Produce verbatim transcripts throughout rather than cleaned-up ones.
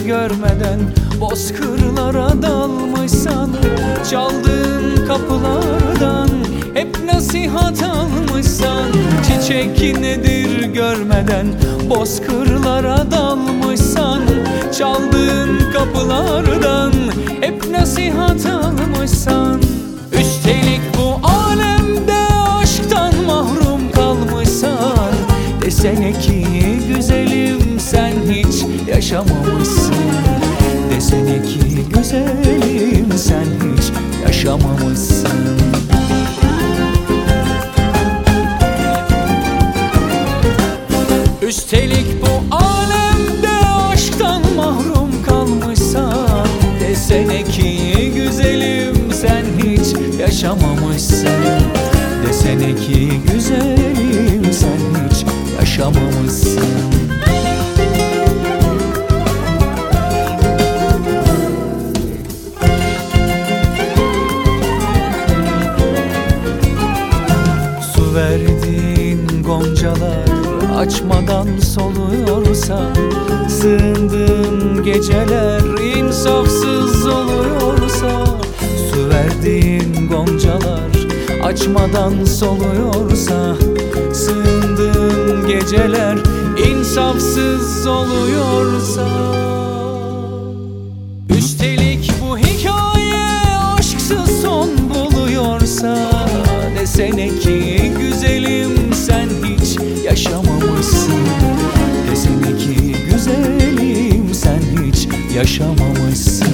görmeden bozkırlara dalmışsan, çaldığın kapılardan hep nasihat almışsan, çiçek nedir görmeden bozkırlara dalmışsan, çaldığın kapılardan hep nasihat almışsan, üstelik bu alemde aşktan mahrum kalmışsan, desene ki güzelim sen hiç yaşamamışsın. Desene ki güzelim sen hiç yaşamamışsın. Üstelik bu alemde aşktan mahrum kalmışsan, desene ki güzelim sen hiç yaşamamışsın. Desene ki güzelim sen hiç yaşamamışsın. Su verdiğin goncalar açmadan soluyorsa, sığındığın geceler insafsız oluyorsa, su verdiğin goncalar açmadan soluyorsa, sığındığın geceler insafsız oluyorsa, üstelik bu hikaye aşksız son buluyorsa, desene ki güzelim sen hiç yaşamamışsın. Desene ki güzelim sen hiç yaşamamışsın.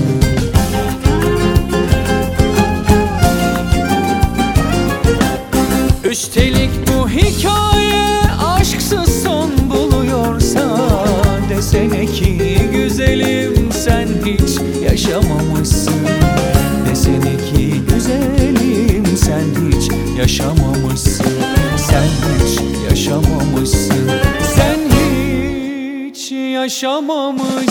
Üstelik bu hikaye aşksız son buluyorsa, desene ki güzelim sen hiç yaşamamışsın. Desene ki güzelim sen hiç yaşamamışsın. Sen hiç yaşamamışsın. Sen hiç yaşamamışsın.